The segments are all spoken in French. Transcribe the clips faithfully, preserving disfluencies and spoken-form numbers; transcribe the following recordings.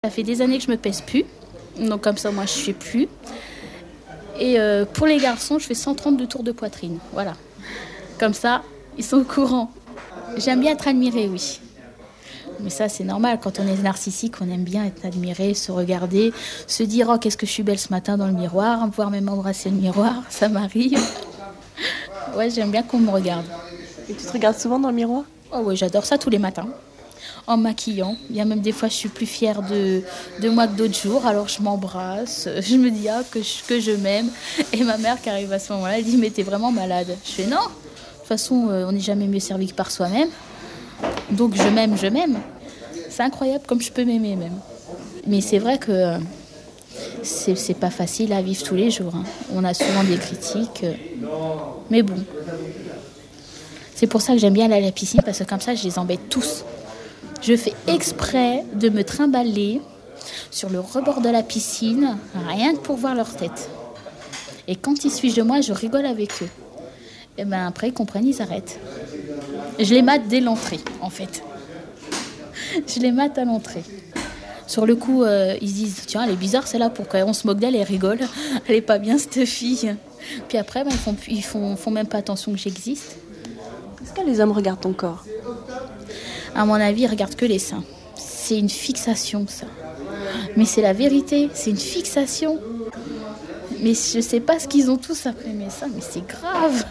Ça fait des années que je me pèse plus, donc comme ça moi je fais plus. Et euh, pour les garçons, je fais cent trente-deux tours de poitrine, voilà. Comme ça, ils sont au courant. J'aime bien être admirée, oui. Mais ça c'est normal, quand on est narcissique, on aime bien être admiré, se regarder, se dire « Oh, qu'est-ce que je suis belle ce matin dans le miroir », pouvoir même embrasser le miroir, ça m'arrive. Ouais, j'aime bien qu'on me regarde. Et tu te regardes souvent dans le miroir ? Oh oui, j'adore ça tous les matins. En maquillant. Bien même des fois, je suis plus fière de, de moi que d'autres jours. Alors, je m'embrasse. Je me dis ah, que, je, que je m'aime. Et ma mère qui arrive à ce moment-là, elle dit « Mais t'es vraiment malade ?» Je fais « Non. De toute façon, euh, on n'est jamais mieux servi que par soi-même. Donc, je m'aime, je m'aime. » C'est incroyable comme je peux m'aimer même. Mais c'est vrai que euh, c'est, c'est pas facile à vivre tous les jours. Hein. On a souvent des critiques. Euh, mais bon. C'est pour ça que j'aime bien aller à la piscine, parce que comme ça, je les embête tous. Je fais exprès de me trimballer sur le rebord de la piscine, rien que pour voir leur tête. Et quand ils se fichent de moi, je rigole avec eux. Et bien après, ils comprennent, ils arrêtent. Je les mate dès l'entrée, en fait. Je les mate à l'entrée. Sur le coup, euh, ils se disent « Tiens, elle est bizarre, celle-là, pourquoi on se moque d'elle, elle rigole. Elle est pas bien, cette fille. » Puis après, ben, ils font, ils font, font même pas attention que j'existe. Est-ce que les hommes regardent ton corps ? À mon avis, ils regardent que les seins. C'est une fixation, ça. Mais c'est la vérité, c'est une fixation. Mais je sais pas ce qu'ils ont tous après mes seins, mais c'est grave.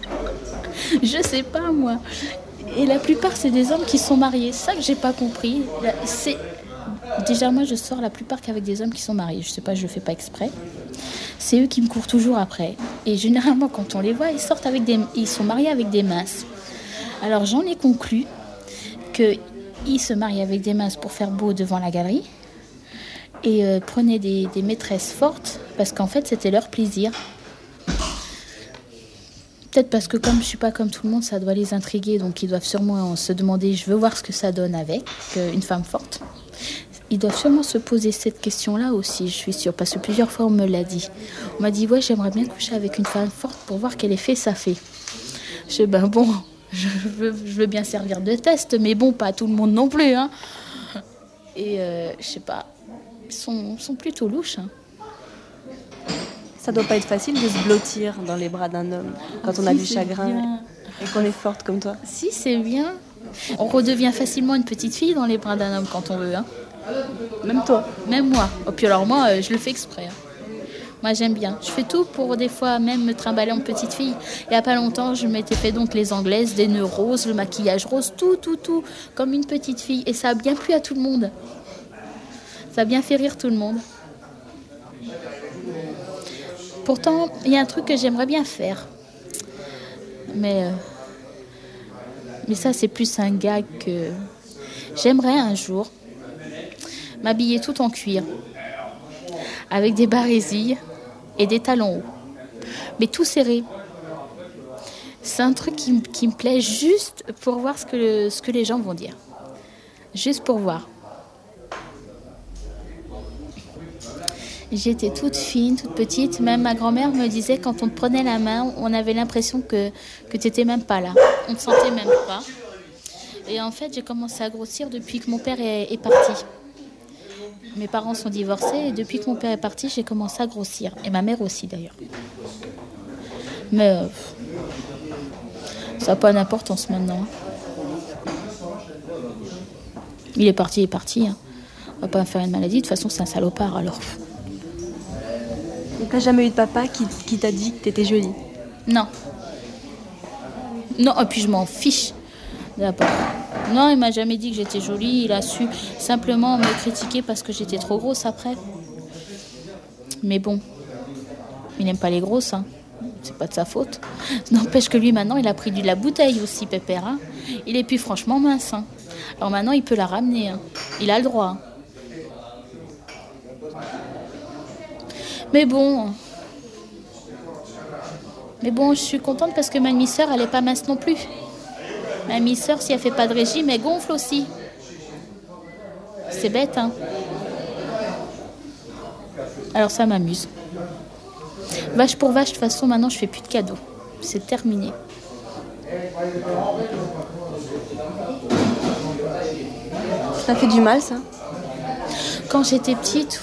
Je sais pas, moi. Et la plupart, c'est des hommes qui sont mariés. C'est ça que j'ai pas compris. C'est... Déjà, moi, je sors la plupart qu'avec des hommes qui sont mariés. Je sais pas, je le fais pas exprès. C'est eux qui me courent toujours après. Et généralement, quand on les voit, ils sortent avec des... Ils sont mariés avec des minces. Alors, j'en ai conclu qu'ils se marient avec des minces pour faire beau devant la galerie et euh, prenaient des, des maîtresses fortes parce qu'en fait c'était leur plaisir. Peut-être parce que comme je ne suis pas comme tout le monde, ça doit les intriguer, donc ils doivent sûrement se demander, je veux voir ce que ça donne avec euh, une femme forte. Ils doivent sûrement se poser cette question-là aussi, je suis sûre, parce que plusieurs fois on me l'a dit. On m'a dit, ouais, j'aimerais bien coucher avec une femme forte pour voir quel effet ça fait. Je dis, ben bon... Je veux, je veux bien servir de test, mais bon, pas tout le monde non plus. Hein. Et euh, je sais pas, ils sont, sont plutôt louches. Hein. Ça doit pas être facile de se blottir dans les bras d'un homme quand on a si, du chagrin bien. Et qu'on est forte comme toi. Si, c'est bien. On redevient facilement une petite fille dans les bras d'un homme quand on veut. Hein. Même toi ? Même moi. Et puis alors moi, je le fais exprès. Hein. Moi, j'aime bien. Je fais tout pour, des fois, même me trimballer en petite fille. Il n'y a pas longtemps, je m'étais fait donc les anglaises, des nœuds roses, le maquillage rose, tout, tout, tout, comme une petite fille. Et ça a bien plu à tout le monde. Ça a bien fait rire tout le monde. Pourtant, il y a un truc que j'aimerais bien faire. Mais, euh, mais ça, c'est plus un gag que... J'aimerais un jour m'habiller tout en cuir, avec des barésilles et des talons hauts, mais tout serré. C'est un truc qui, qui me plaît juste pour voir ce que, le, ce que les gens vont dire. Juste pour voir. J'étais toute fine, toute petite. Même ma grand-mère me disait, quand on te prenait la main, on avait l'impression que, que tu n'étais même pas là. On ne te sentait même pas. Et en fait, j'ai commencé à grossir depuis que mon père est, est parti. Mes parents sont divorcés et depuis que mon père est parti, j'ai commencé à grossir. Et ma mère aussi d'ailleurs. Mais euh, ça n'a pas d'importance maintenant. Il est parti, il est parti. Hein. On va pas me faire une maladie. De toute façon, c'est un salopard alors. Donc t'as jamais eu de papa qui, qui t'a dit que t'étais jolie ? Non. Non, et puis je m'en fiche. D'abord. Non, il m'a jamais dit que j'étais jolie. Il a su simplement me critiquer parce que j'étais trop grosse après. Mais bon, il n'aime pas les grosses. Hein. C'est pas de sa faute. N'empêche que lui, maintenant, il a pris de la bouteille aussi, Pépère. Hein. Il est plus franchement mince. Hein. Alors maintenant, il peut la ramener. Hein. Il a le droit. Hein. Mais bon... Mais bon, je suis contente parce que ma demi-sœur, elle n'est pas mince non plus. Ma demi-sœur, si elle ne fait pas de régime, elle gonfle aussi. C'est bête, hein. Alors ça m'amuse. Vache pour vache, de toute façon, maintenant, je ne fais plus de cadeaux. C'est terminé. Ça fait du mal, ça ? Quand j'étais petite,